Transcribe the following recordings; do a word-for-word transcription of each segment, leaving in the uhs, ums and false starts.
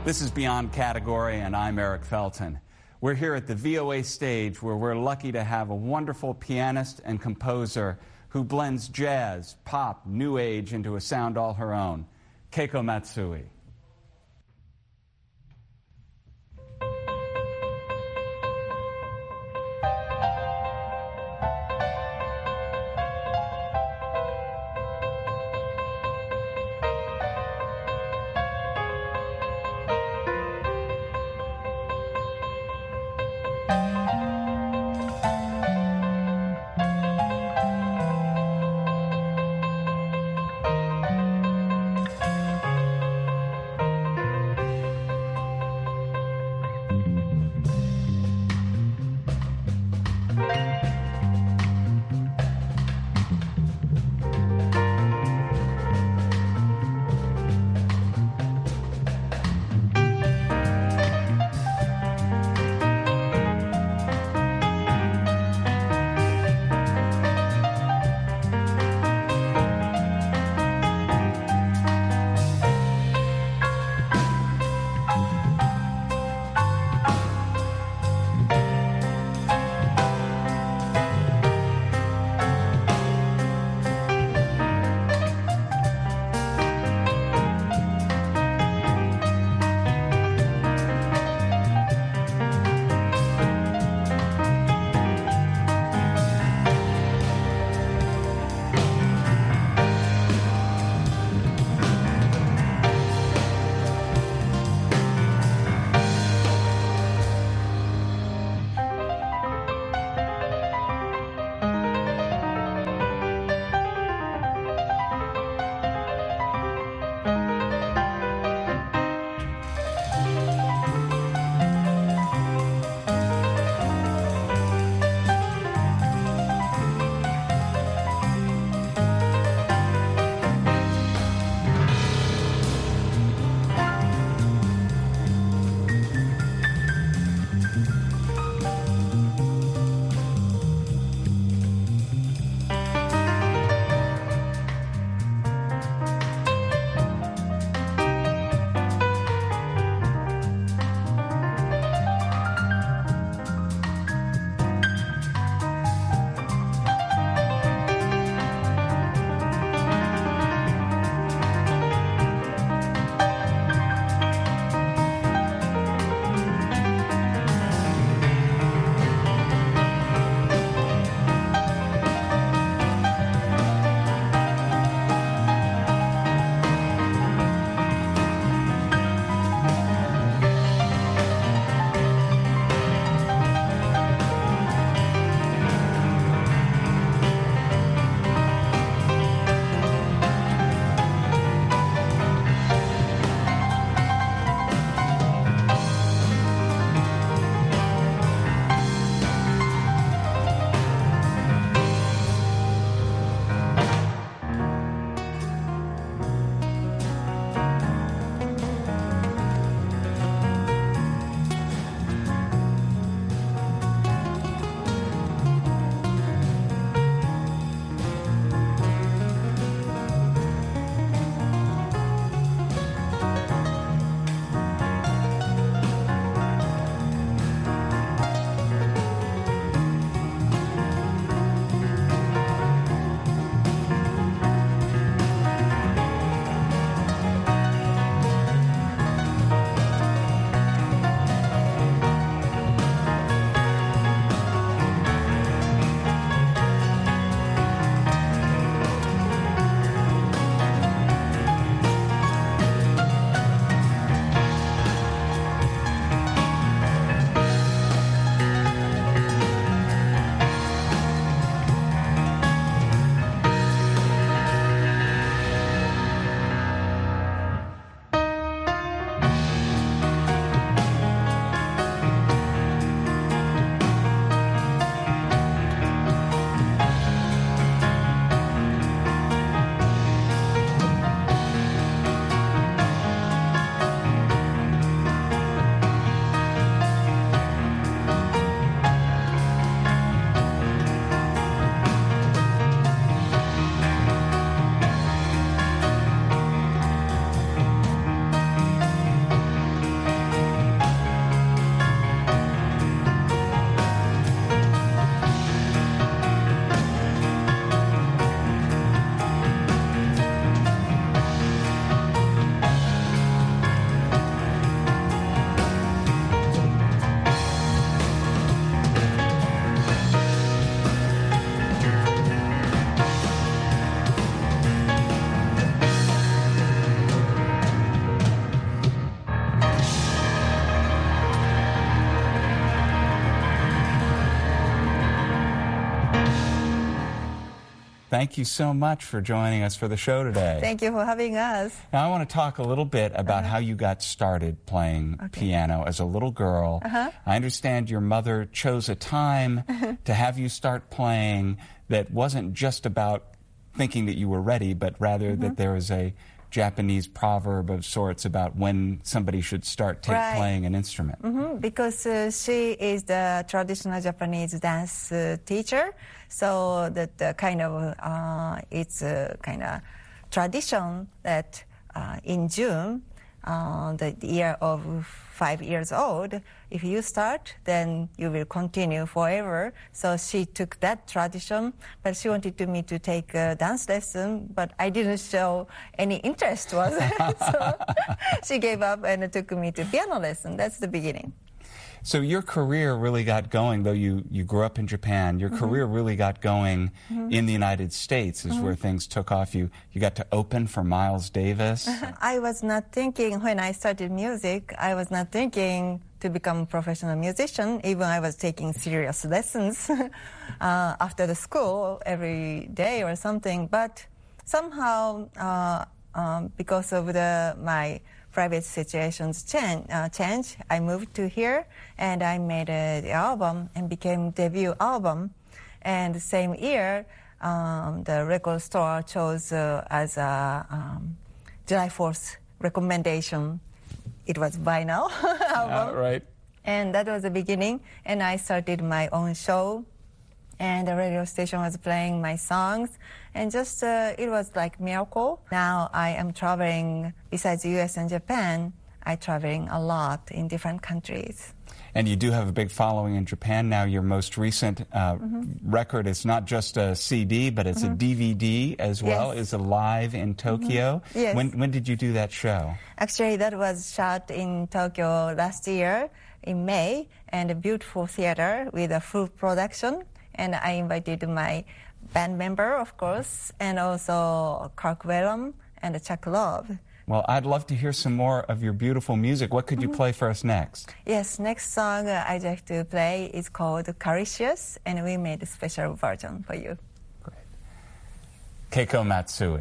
This is Beyond Category, and I'm Eric Felton. We're here at the V O A stage, where we're lucky to have a wonderful pianist and composer who blends jazz, pop, new age into a sound all her own, Keiko Matsui. Thank you so much for joining us for the show today. Thank you for having us. Now, I want to talk a little bit about Uh-huh. how you got started playing Okay. piano as a little girl. Uh-huh. I understand your mother chose a time to have you start playing that wasn't just about thinking that you were ready, but rather Mm-hmm. that there was a Japanese proverb of sorts about when somebody should start ta- Right. playing an instrument. Mhm, because uh, she is the traditional Japanese dance uh, teacher, so that uh, kind of uh, it's a kind of tradition that uh, in June, uh, the year of five years old, if you start, then you will continue forever. So she took that tradition, but she wanted to me to take a dance lesson, but I didn't show any interest was it? So she gave up and took me to piano lesson. That's the beginning. So your career really got going, though you, you grew up in Japan, your Mm-hmm. career really got going in the United States is where things took off. You, you got to open for Miles Davis. I was not thinking, when I started music, I was not thinking to become a professional musician, even I was taking serious lessons uh, after the school every day or something. But somehow, uh, um, because of the my private situations change, uh, change, I moved to here and I made a, the album and became debut album. And the same year, um, the record store chose uh, as a um, July fourth recommendation. It was vinyl album. Uh, right. And that was the beginning. And I started my own show. And the radio station was playing my songs. And just, uh, it was like miracle. Now I am traveling, besides U S and Japan, I'm traveling a lot in different countries. And you do have a big following in Japan now. Your most recent uh, Mm-hmm. record is not just a C D, but it's a D V D as well. Yes. It's live in Tokyo. Yes. When, when did you do that show? Actually, that was shot in Tokyo last year in May, and a beautiful theater with a full production. And I invited my band member, of course, and also Kirk Whalum and Chuck Love. Well, I'd love to hear some more of your beautiful music. What could you play for us next? Yes, next song uh, I'd like to play is called Caricious, and we made a special version for you. Great. Keiko Matsui.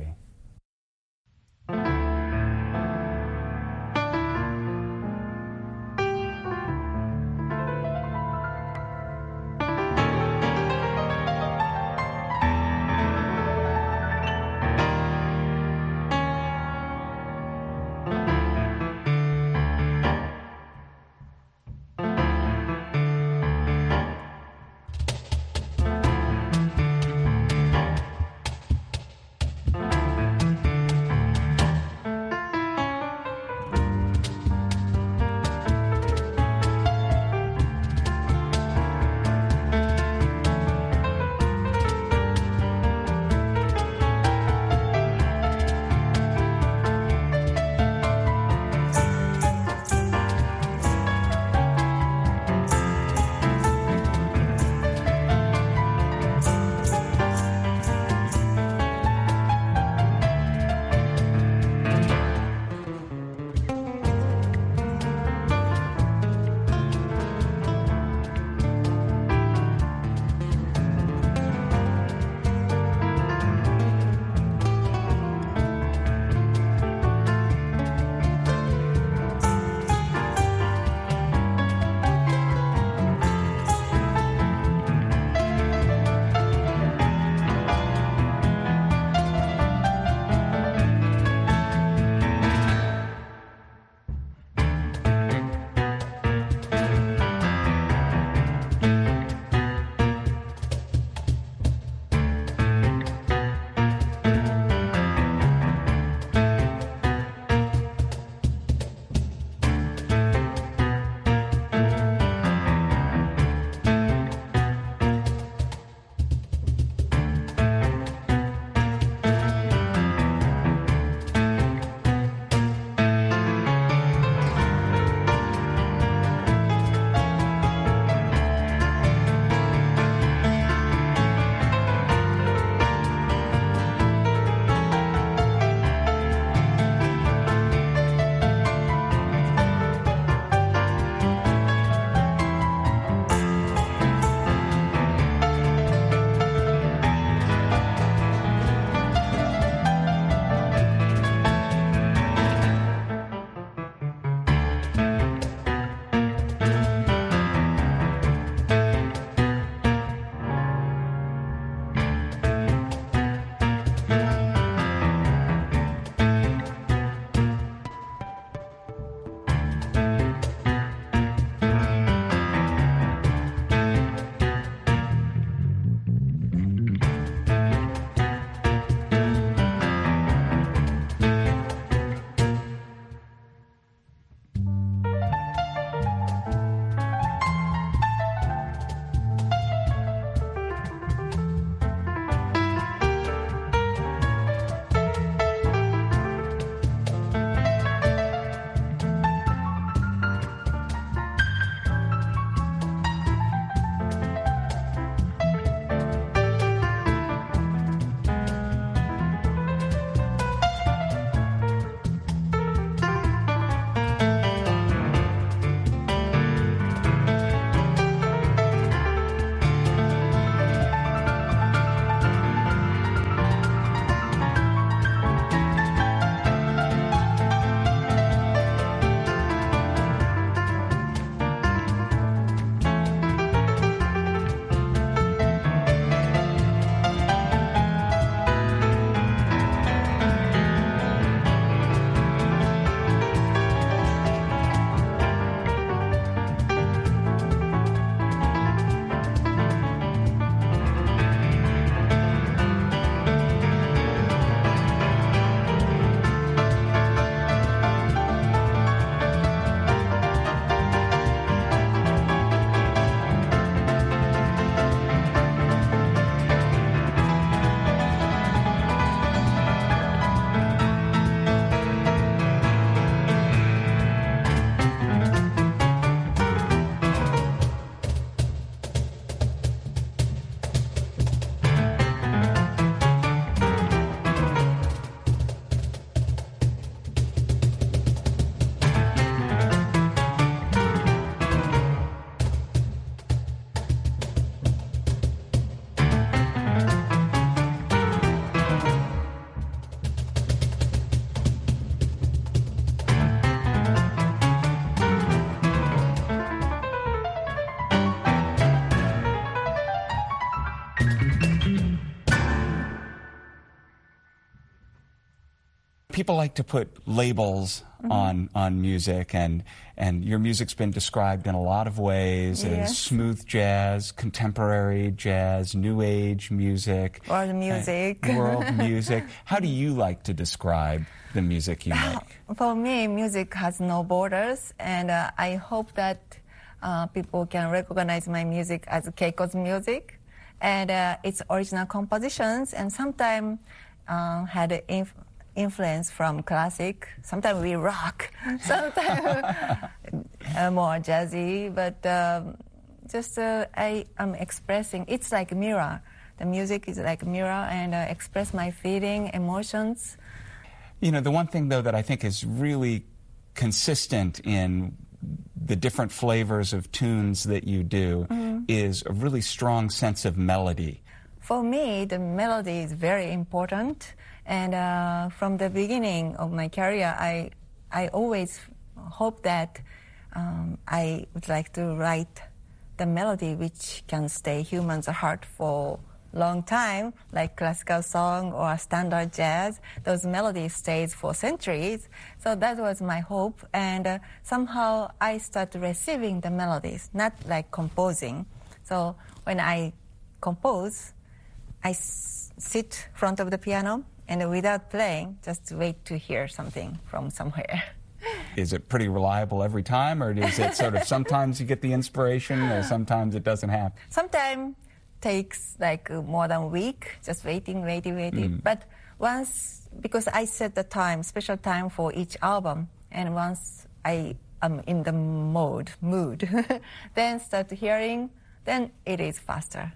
People like to put labels mm-hmm. on on music, and and your music's been described in a lot of ways yes. as smooth jazz, contemporary jazz, new age music, world music. Uh, world music. How do you like to describe the music you make? For me, music has no borders, and uh, I hope that uh, people can recognize my music as Keiko's music, and uh, its original compositions, and sometimes uh, had an inf- influence from classic. Sometimes we rock, sometimes uh, more jazzy, but um, just uh, I am expressing. It's like a mirror. The music is like a mirror, and uh, express my feeling, emotions. You know, the one thing, though, that I think is really consistent in the different flavors of tunes that you do mm-hmm. is a really strong sense of melody. For me, the melody is very important. And uh, from the beginning of my career, I, I always hope that um, I would like to write the melody which can stay humans' heart for long time, like classical song or standard jazz. Those melodies stays for centuries. So that was my hope. And uh, somehow I started receiving the melodies, not like composing. So when I compose, I s- sit in front of the piano and without playing, just wait to hear something from somewhere. Is it pretty reliable every time, or is it sort of sometimes you get the inspiration or sometimes it doesn't happen? Sometimes takes like more than a week, just waiting, waiting, waiting. Mm. But once, because I set the time, special time for each album, and once I am in the mode, mood, then start hearing, then it is faster.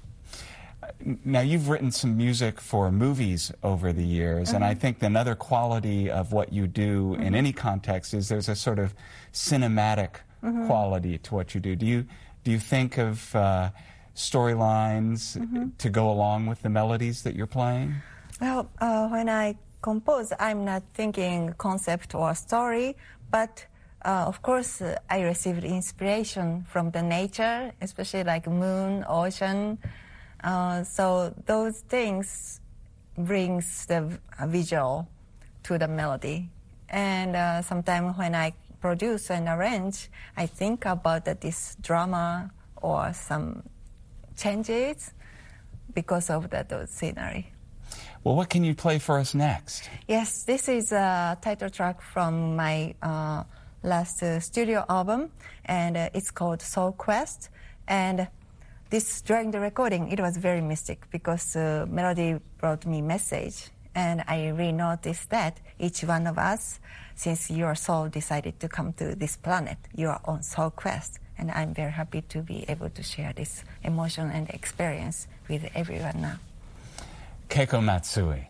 Now, you've written some music for movies over the years, mm-hmm. and I think another quality of what you do mm-hmm. in any context is there's a sort of cinematic mm-hmm. quality to what you do. Do you, do you think of uh, storylines mm-hmm. to go along with the melodies that you're playing? Well, uh, when I compose, I'm not thinking concept or story, but uh, of course uh, I received inspiration from the nature, especially like moon, ocean. Uh, so those things brings the v- visual to the melody. And uh, sometimes when I produce and arrange, I think about that this drama or some changes because of that those scenery. Well, what can you play for us next? Yes, this is a title track from my uh, last uh, studio album, and uh, it's called Soul Quest. And this, during the recording, it was very mystic because the uh, melody brought me message. And I really noticed that each one of us, since your soul decided to come to this planet, you are on soul quest. And I'm very happy to be able to share this emotion and experience with everyone now. Keiko Matsui.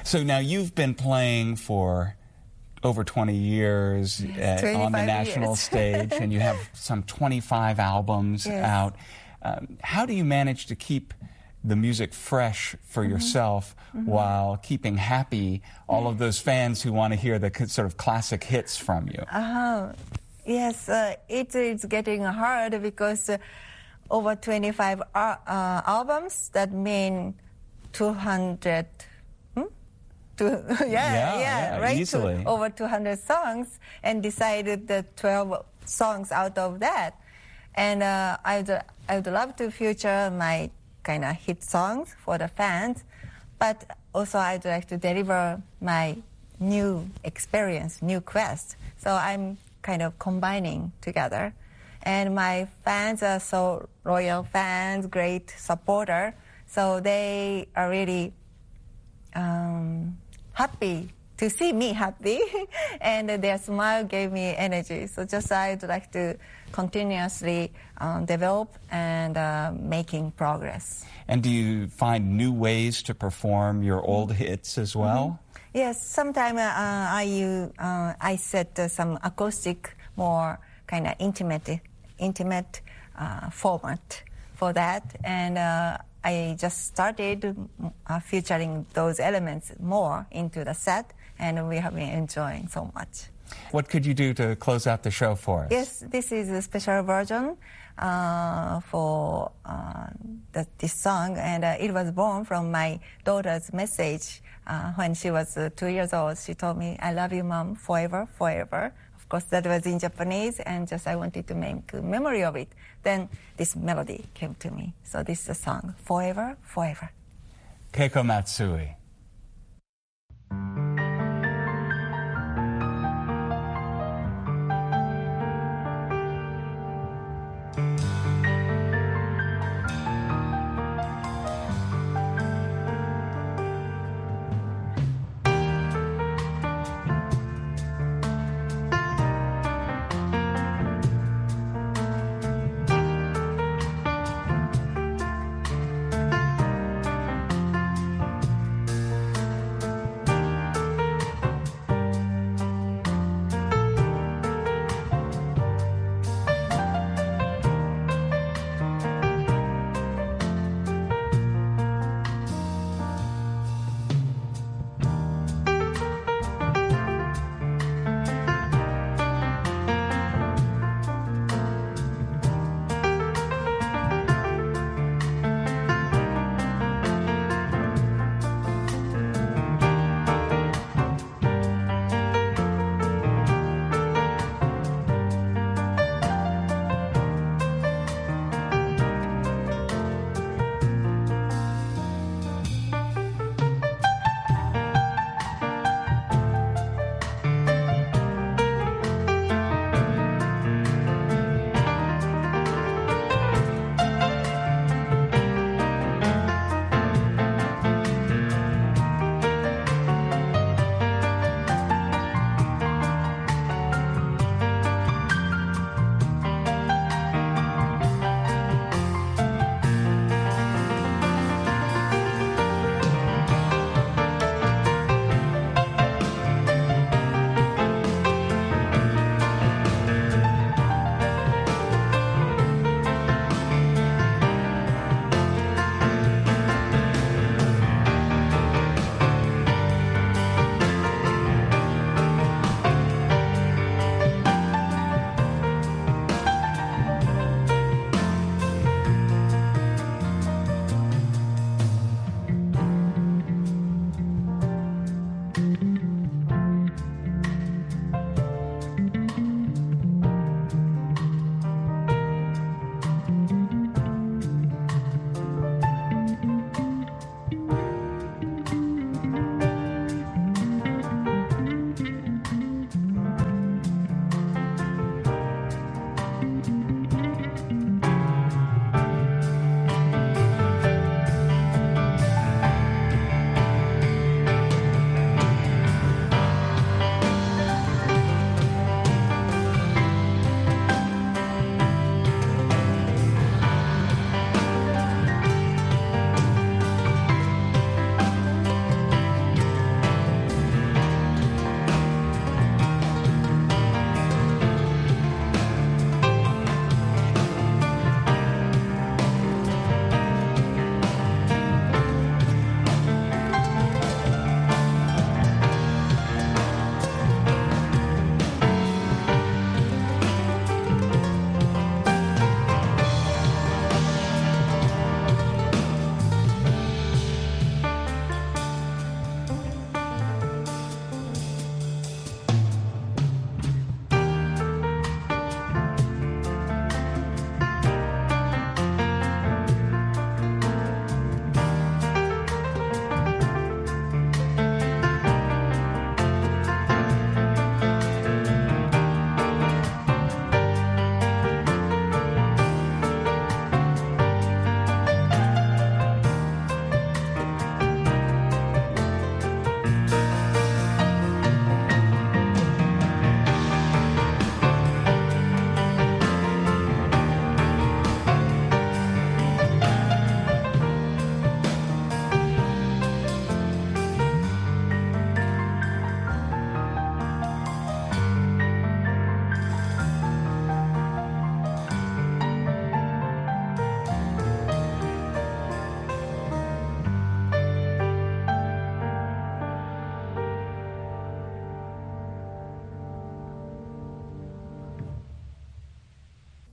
So now you've been playing for over twenty years uh, on the national years. stage, and you have some twenty-five albums yes. out. Um, how do you manage to keep the music fresh for mm-hmm. yourself mm-hmm. while keeping happy all of those fans who want to hear the sort of classic hits from you? Uh-huh. Yes, uh, it is getting hard because uh, over twenty-five uh, uh, albums, that mean two hundred, hmm? Two, yeah, yeah, yeah, yeah, right? Easily. To, over two hundred songs, and decided the twelve songs out of that. And uh, I would, I would love to feature my kind of hit songs for the fans, but also I'd like to deliver my new experience, new quest. So I'm kind of combining together. And my fans are so loyal fans, great supporter. So they are really um, happy to see me happy. And their smile gave me energy. So just I'd like to continuously um, develop and uh, making progress. And do you find new ways to perform your old hits as well? Mm-hmm. Yes, sometimes uh, I, uh, I set uh, some acoustic, more kind of intimate, intimate uh, format for that. And uh, I just started uh, featuring those elements more into the set, and we have been enjoying so much. What could you do to close out the show for us? Yes, this is a special version uh, for uh, the, this song, and uh, it was born from my daughter's message uh, when she was uh, two years old. She told me, "I love you, Mom, forever, forever." Of course, that was in Japanese, and just I wanted to make a memory of it. Then this melody came to me. So this is the song, Forever, Forever. Keiko Matsui.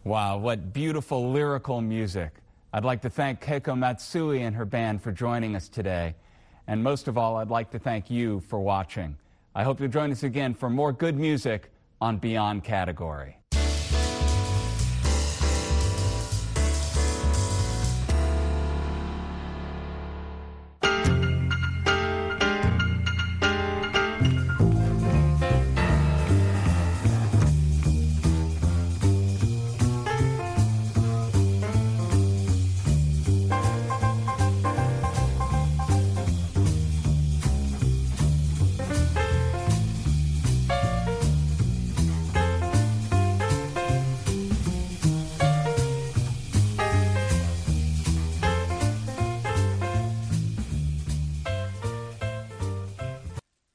Wow, what beautiful lyrical music. I'd like to thank Keiko Matsui and her band for joining us today. And most of all, I'd like to thank you for watching. I hope you'll join us again for more good music on Beyond Category.